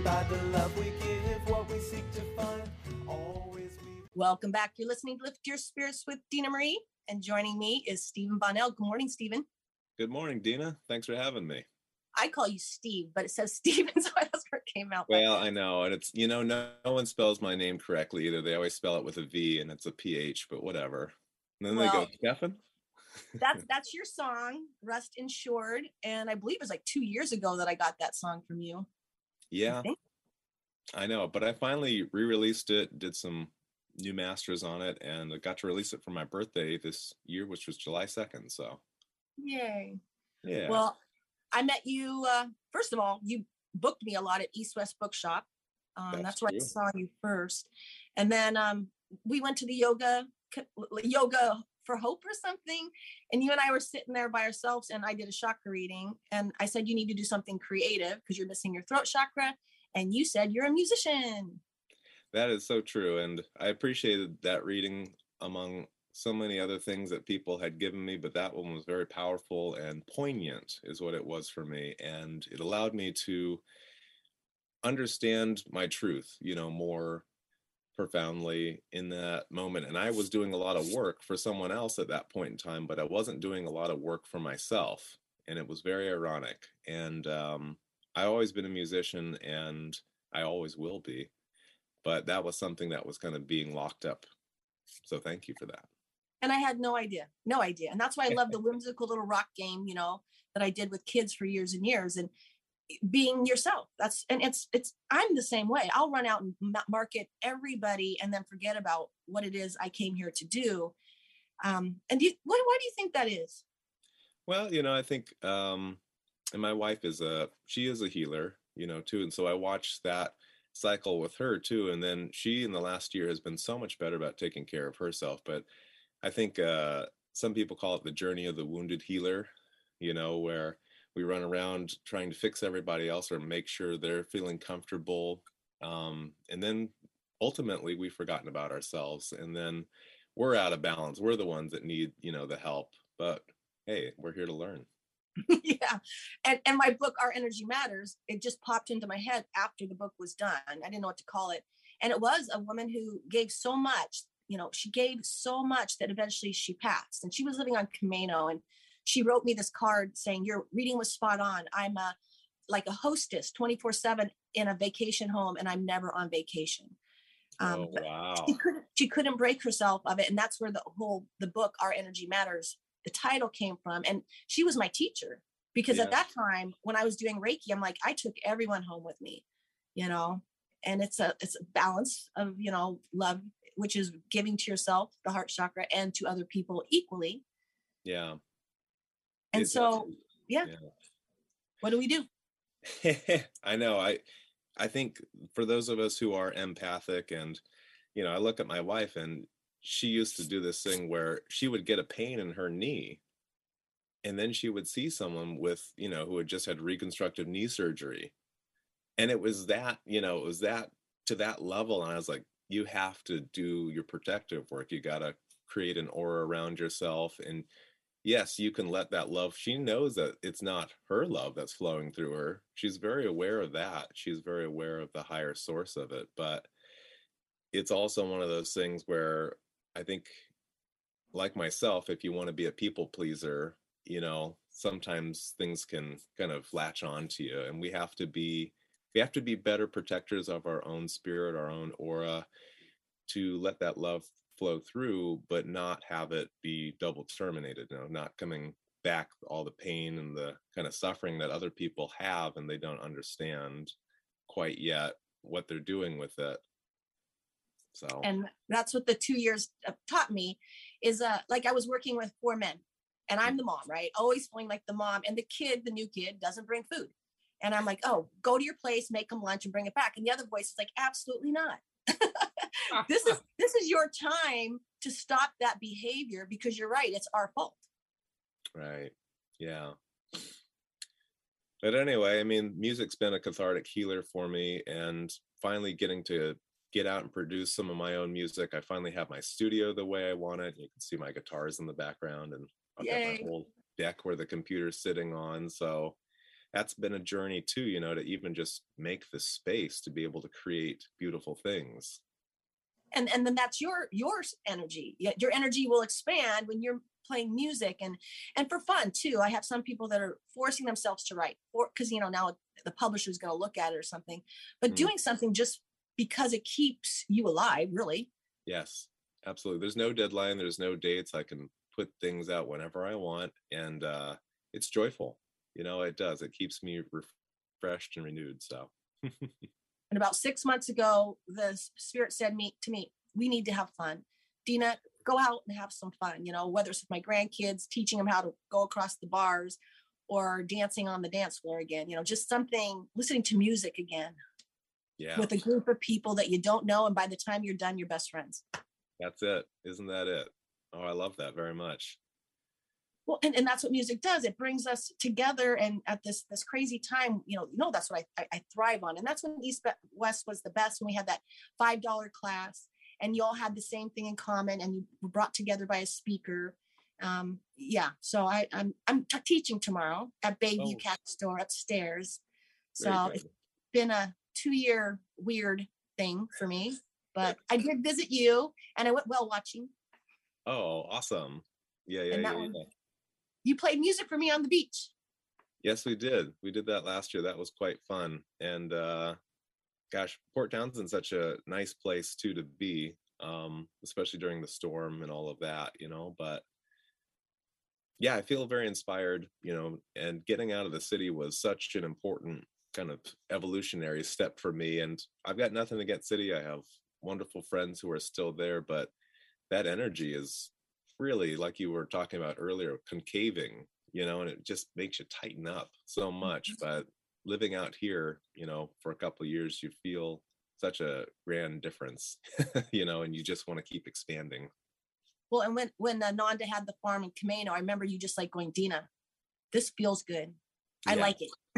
and by the love we give, what we seek to find, always be. Welcome back. You're listening to Lift Your Spirits with Dina Marie, and joining me is Stephen Bonnell. Good morning, Stephen. Good morning, Dina. Thanks for having me. I call you Steve, but it says Stephen, so that's where it came out. Well, I know, and it's, you know, no, no one spells my name correctly either. They always spell it with a V, and it's a P H, but whatever. And then Well, they go, Stefan? that's that's your song, Rest Insured, and I believe it was like two years ago that I got that song from you. Yeah, I think. I know, but I finally re-released it, did some new masters on it, and I got to release it for my birthday this year, which was July second, so. Yay. Yeah. Well, I met you, uh, first of all, you booked me a lot at East West Bookshop. Um, That's that's where I true. saw you first. And then um, we went to the yoga, yoga for hope or something. And you and I were sitting there by ourselves, and I did a chakra reading. And I said, you need to do something creative because you're missing your throat chakra. And you said you're a musician. That is so true, and I appreciated that reading among so many other things that people had given me, but that one was very powerful and poignant is what it was for me, and it allowed me to understand my truth, you know, more profoundly in that moment. And I was doing a lot of work for someone else at that point in time, but I wasn't doing a lot of work for myself, and it was very ironic. And um, I've always been a musician, and I always will be, but that was something that was kind of being locked up. So thank you for that. And I had no idea, no idea. And that's why I love the whimsical little rock game, you know, that I did with kids for years and years, and being yourself. That's, and it's, it's, I'm the same way. I'll run out and ma- market everybody and then forget about what it is I came here to do. Um, and do you, what, why do you think that is? Well, you know, I think, um, and my wife is a, she is a healer, you know, too. And so I watched that cycle with her too. And then she in the last year has been so much better about taking care of herself. But I think uh, some people call it the journey of the wounded healer, you know, where we run around trying to fix everybody else or make sure they're feeling comfortable. Um, and then ultimately we've forgotten about ourselves, and then we're out of balance. We're the ones that need, you know, the help, but hey, we're here to learn. Yeah. And, and my book, Our Energy Matters, it just popped into my head after the book was done. I didn't know what to call it. And it was a woman who gave so much, you know, she gave so much that eventually she passed, and she was living on Camino, and she wrote me this card saying, your reading was spot on. I'm a, like a hostess twenty-four seven in a vacation home, and I'm never on vacation. Um, Oh, wow. She couldn't, she couldn't break herself of it. And that's where the whole, the book, Our Energy Matters, the title came from. And she was my teacher, because Yeah. at that time when I was doing Reiki, I'm like, I took everyone home with me, you know, and it's a, it's a balance of, you know, love, which is giving to yourself, the heart chakra, and to other people equally. Yeah. And It so, does. yeah. Yeah. What do we do? I know. I I think for those of us who are empathic, and, you know, I look at my wife, and she used to do this thing where she would get a pain in her knee, and then she would see someone with, you know, who had just had reconstructive knee surgery. And it was that, you know, it was that to that level. And I was like, you have to do your protective work. You got to create an aura around yourself. And yes, you can let that love, she knows that it's not her love that's flowing through her. She's very aware of that. She's very aware of the higher source of it. But it's also one of those things where I think, like myself, if you want to be a people pleaser, you know, sometimes things can kind of latch on to you, and we have to be, we have to be better protectors of our own spirit, our own aura, to let that love flow through, but not have it be double terminated, you know, not coming back all the pain and the kind of suffering that other people have, and they don't understand quite yet what they're doing with it. So, And that's what the two years taught me is uh, like I was working with four men, and I'm the mom, right? Always feeling like the mom, and the kid, the new kid, doesn't bring food. And I'm like, oh, go to your place, make them lunch and bring it back. And the other voice is like, absolutely not. This is, this is your time to stop that behavior, because you're right. It's our fault. right. Yeah. But anyway, I mean, music's been a cathartic healer for me, and finally getting to get out and produce some of my own music. I finally have my studio the way I want it. You can see my guitars in the background, and I've got Yay. my whole deck where the computer's sitting on. So that's been a journey too, you know, to even just make the space to be able to create beautiful things. And and then that's your your energy. Your energy will expand when you're playing music, and and for fun too. I have some people that are forcing themselves to write, or because you know now the publisher is going to look at it or something, but mm. doing something just because it keeps you alive, really. Yes, absolutely. There's no deadline. There's no dates. I can put things out whenever I want, and uh, it's joyful. You know, it does. It keeps me refreshed and renewed. So. And about six months ago, the spirit said me to me, we need to have fun. Dina, go out and have some fun, you know, whether it's with my grandkids, teaching them how to go across the bars or dancing on the dance floor again, you know, just something, listening to music again. Yeah. With a group of people that you don't know. And by the time you're done, you're best friends. That's it. Isn't that it? Oh, I love that very much. Well, and, and that's what music does. It brings us together, and at this this crazy time, you know, you know that's what I, I, I thrive on. And that's when East West was the best, when we had that five dollar class and you all had the same thing in common and you were brought together by a speaker. Um, yeah. So I, I'm I'm t- teaching tomorrow at Bayview oh. Cat Store upstairs. So it's been a two-year weird thing for me, but I did visit you and I went whale watching. Oh, awesome. Yeah, yeah, yeah, yeah. You played music for me on the beach. Yes, we did. We did that last year. That was quite fun. And uh, gosh, Port Townsend's such a nice place too to be, um, especially during the storm and all of that, you know. But yeah, I feel very inspired, you know, and getting out of the city was such an important kind of evolutionary step for me. And I've got nothing against city. I have wonderful friends who are still there, but that energy is really, like you were talking about earlier, concaving, you know, and it just makes you tighten up so much. But living out here, you know, for a couple of years, you feel such a grand difference, you know, and you just want to keep expanding. Well, and when when uh, Nanda had the farm in Camino, I remember you just like going, Dina, this feels good. I yeah. like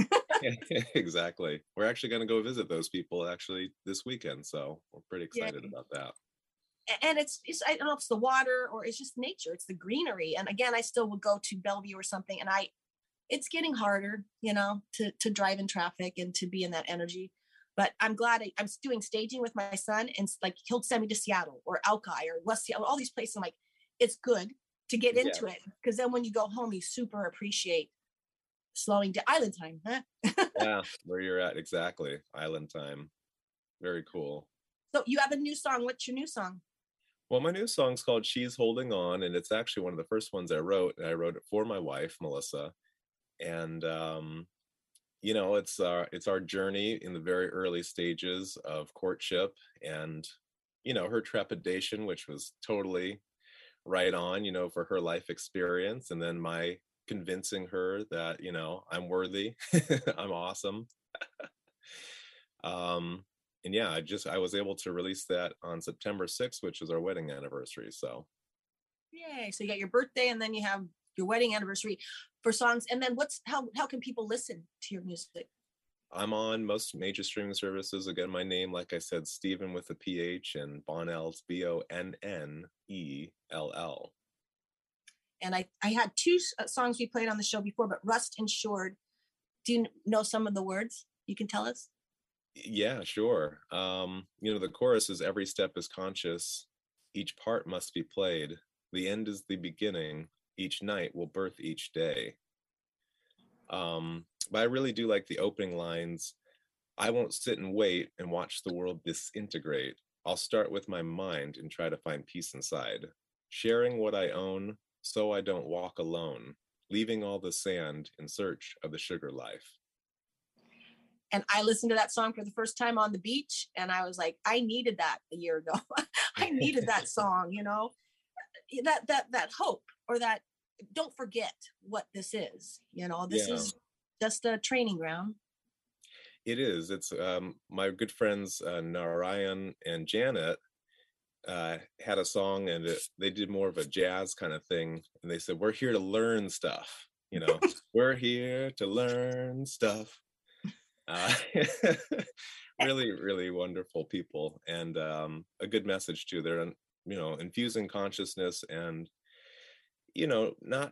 it. Exactly. We're actually going to go visit those people actually this weekend, so we're pretty excited yeah. about that. And it's, it's, I don't know if it's the water or it's just nature. It's the greenery. And again, I still would go to Bellevue or something. And I, it's getting harder, you know, to, to drive in traffic and to be in that energy. But I'm glad I, I'm doing staging with my son, and like he'll send me to Seattle or Alki or West Seattle, all these places. I'm like, it's good to get into yeah. it. Because then when you go home, you super appreciate slowing down. Island time, huh? Yeah, where you're at. Exactly. Island time. Very cool. So you have a new song. What's your new song? Well, my new song's called She's Holding On, and it's actually one of the first ones I wrote, and I wrote it for my wife, Melissa. And, um, you know, it's our, it's our journey in the very early stages of courtship and, you know, her trepidation, which was totally right on, you know, for her life experience. And then my convincing her that, you know, I'm worthy, I'm awesome. um, And yeah, I just, I was able to release that on September sixth, which is our wedding anniversary. So. Yay. So you got your birthday and then you have your wedding anniversary for songs. And then what's, how, how can people listen to your music? I'm on most major streaming services. Again, my name, like I said, Stephen with a P H, and Bonnell's B O N N E L L. And I, I had two songs we played on the show before, but Rust Insured. Do you know some of the words? You can tell us? Yeah, sure. Um, you know, the chorus is every step is conscious, each part must be played. The end is the beginning, each night will birth each day. Um, but I really do like the opening lines. I won't sit and wait and watch the world disintegrate. I'll start with my mind and try to find peace inside. Sharing what I own so I don't walk alone, leaving all the sand in search of the sugar life. And I listened to that song for the first time on the beach. And I was like, I needed that a year ago. I needed that song, you know, that, that, that hope, or that don't forget what this is, you know, this yeah. is just a training ground. It is. It's um, my good friends, uh, Narayan and Janet, uh, had a song, and it, they did more of a jazz kind of thing. And they said, we're here to learn stuff, you know, we're here to learn stuff. Uh, really, really wonderful people, and um, a good message too. They're, you know, infusing consciousness, and, you know, not,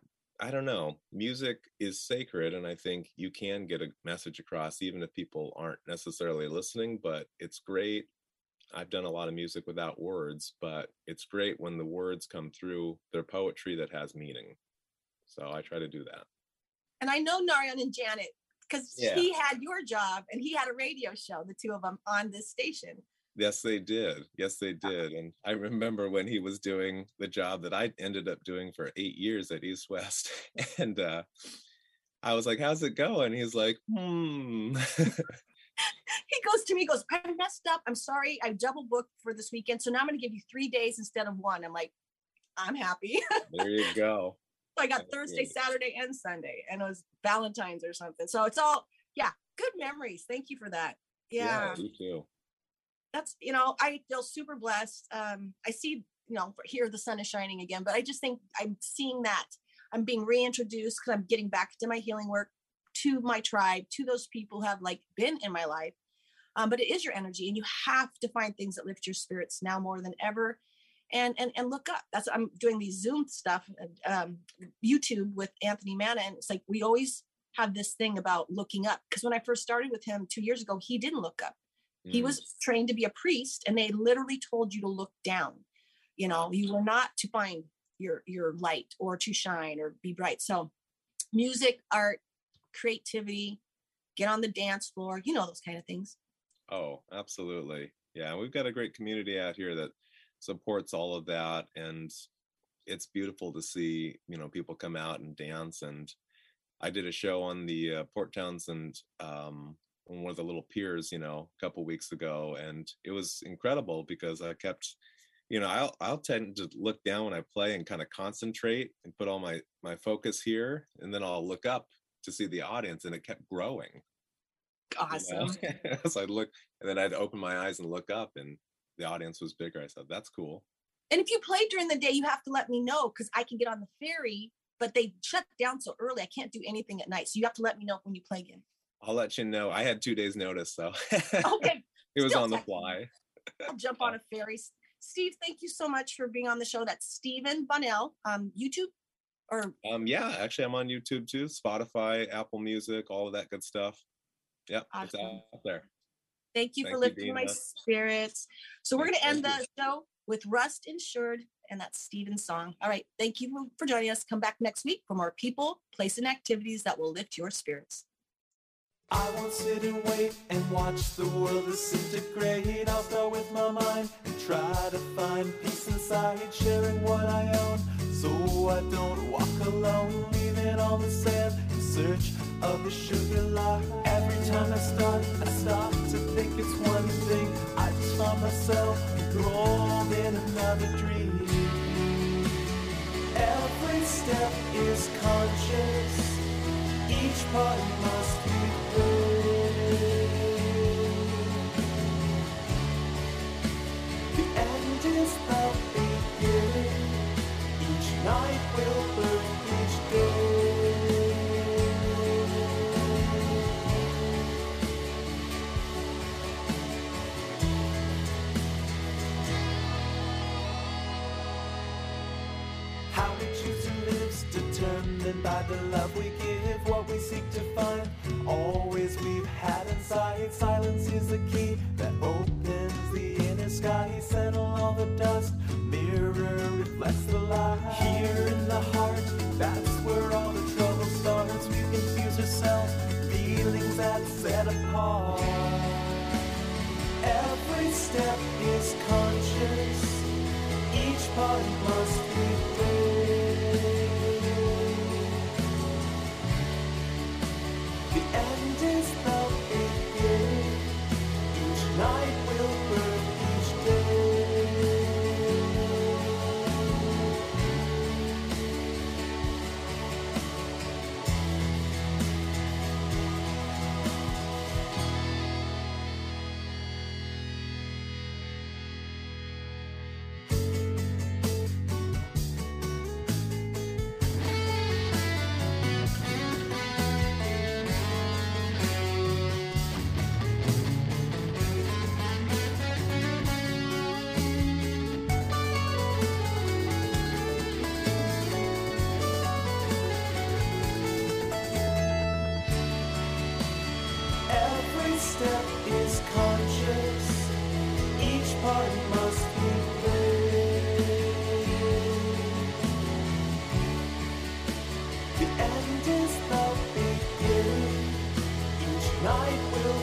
I don't know, music is sacred, and I think you can get a message across even if people aren't necessarily listening, but it's great. I've done a lot of music without words, but it's great when the words come through. They're poetry that has meaning. So I try to do that. And I know Narayan and Janet, because Yeah. he had your job and he had a radio show, the two of them on this station. Yes, they did. Yes, they did. And I remember when he was doing the job that I ended up doing for eight years at East West. And uh, I was like, how's it going? He's like, hmm. He goes to me, he goes, I messed up. I'm sorry. I double booked for this weekend. So now I'm going to give you three days instead of one. I'm like, I'm happy. There you go. So I got Thursday, Saturday, and Sunday. And it was Valentine's or something. So it's all, yeah, good memories. Thank you for that. Yeah. Yeah, me too. That's, you know, I feel super blessed. Um, I see, you know, here the sun is shining again, but I just think I'm seeing that I'm being reintroduced because I'm getting back to my healing work, to my tribe, to those people who have like been in my life. Um, but it is your energy, and you have to find things that lift your spirits now more than ever. And and and look up. That's I'm doing these Zoom stuff, um, YouTube with Anthony Manna, and it's like we always have this thing about looking up. Because when I first started with him two years ago, he didn't look up. He was trained to be a priest, and they literally told you to look down. You know, you were not to find your your light or to shine or be bright. So music, art, creativity, get on the dance floor, you know, those kind of things. Oh, absolutely. Yeah, we've got a great community out here that supports all of that. And it's beautiful to see, you know, people come out and dance. And I did a show on the uh, Port Townsend um on one of the little piers, you know, a couple weeks ago, and it was incredible because I kept, you know, I'll I'll tend to look down when I play and kind of concentrate and put all my my focus here, and then I'll look up to see the audience, and it kept growing. Awesome. You know? So I'd look, and then I'd open my eyes and look up, and the audience was bigger. I said, "That's cool." And if you play during the day, you have to let me know because I can get on the ferry, but they shut down so early. I can't do anything at night, so you have to let me know when you play again. I'll let you know. I had two days notice, so Okay. it was Still on the text me. fly. I'll jump on a ferry. Steve, thank you so much for being on the show. That's Stephen Bunnell, um, YouTube or Um, yeah, actually, I'm on YouTube too, Spotify, Apple Music, all of that good stuff. Yep, it's Awesome. out there. thank you for Thank you, lifting my Dina. spirits. So we're going to Thank end the show with Rust Insured, and that's Stephen's song. All right. Thank you for joining us. Come back next week for more people, place, and activities that will lift your spirits. I won't sit and wait and watch the world disintegrate. I'll go with my mind and try to find peace inside, sharing what I own, so I don't walk alone, leaving all the sand in search of the sugar lie. Every time I start, I stop to think it's one thing. I just find myself enthralled in another dream. Every step is conscious. Each part must be heard. The end is the beginning. Each night will birth each day. How we choose to live is determined by the love we give, what we seek to find. Always we've had inside. Silence is the key that opens the inner sky. Settle all the dust, mirror reflects the light. Here in the heart, that's where all the trouble starts. We confuse ourselves, feelings that set apart. Every step is conscious. Each part must be brave. The end is the beginning. Each night will birth each day. step is conscious, each part must be played. The end is the beginning, each night will